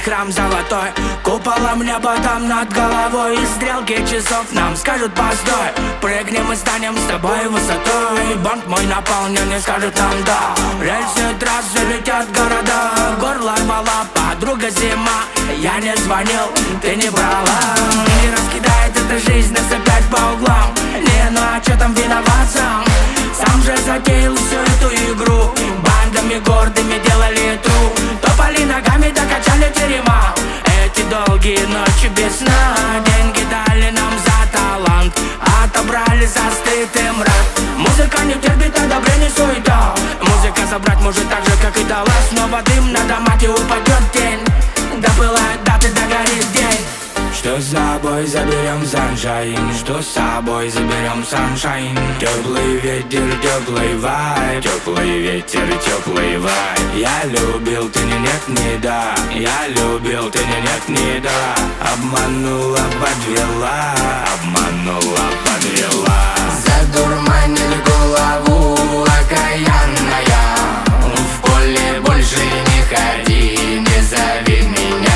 храм золотой, куполом небо там над головой. И стрелки часов нам скажут постой. Прыгнем и станем с тобой высотой. Банк мой наполнен и скажет нам да. Рельсы трассы летят города. Горло рвала подруга зима. Я не звонил, ты не брала. И раскидает эта жизнь нас опять по углам. Не, ну а чё там виноват сам? Сам же затеял всю эту игру. Бандами гордыми делали тру. Топали ногами, докачали терема. Эти долгие ночи без сна. Деньги дали нам за талант, отобрали за стыд и мрак. Музыка не терпит одобрений, суета. Музыка забрать может так же, как и далась. Снова дым на домате, упадет тень. Допылают даты, догорит день. Что с собой заберем саншайн? Что с собой заберем саншайн? Теплый ветер, теплый вайб. Теплый ветер, теплый вайб. Я любил, ты не нет, не да. Я любил, ты не нет, не да. Обманула, подвела. Обманула, подвела. Задурманит голову окаянная. В поле больше не ходи, не зови меня.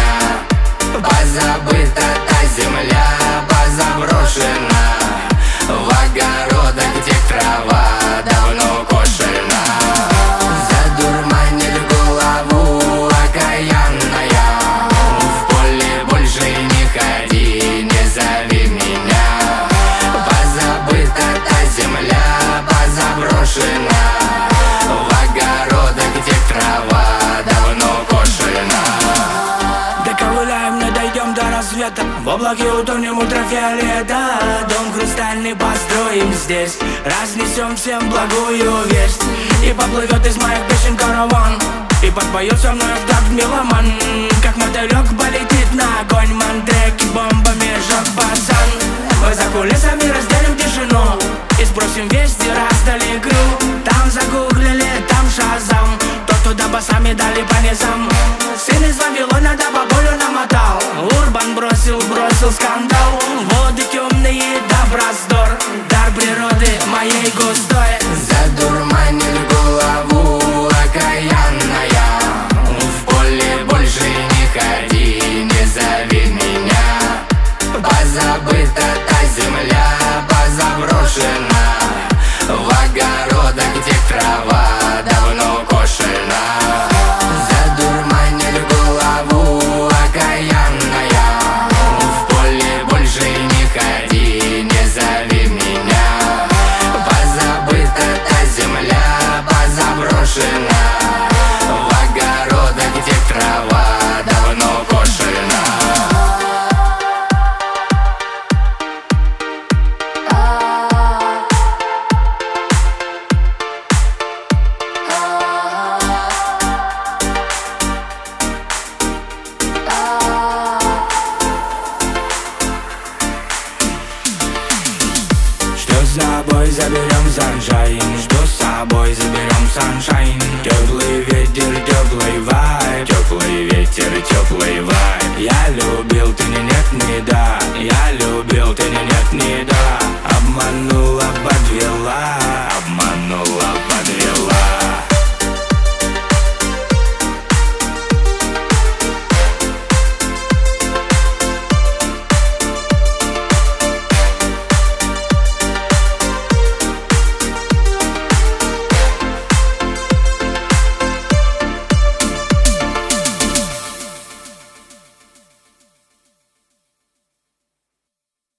Позабыта та земля, позаброшена. В огородах, где трава давно кошена. Задурманит голову окаянная. В поле больше не ходи, не зови меня. Позабыта та земля, позаброшена. В огородах, где трава давно кошена. Доковыляем, не дойдем до рассвета. В облаке утонем ультрафиолета. Дом хрустальный построим здесь. Разнесем всем благую весть. И поплывет из моих песен караван. И подпоет со мной в такт меломан. Как мотылек полетит на огонь. Мандреки бомбами жжет пацан. Мы за кулисами разделим тишину. И спросим вести, раздали игру. Там загуглили, там шазам. Тот, туда басами дали по низам. Сын из Вавилона да бабулю намотал. Урбан бросил скандал. Воды темные да раздор. Дар природы моей густой. Задурманит голову окаянная. В поле больше не ходи, не зови меня. Позабыта та земля, позаброшена. В огородах, где трава давно кошена. Задурманит голову окаянная. В поле больше не ходи, не зови меня. Позабыта та земля, позаброшена. В огородах, где трава давно кошена. Что с собой заберем саншайн? Что с собой заберем саншайн? Теплый ветер, теплый вайб. Теплый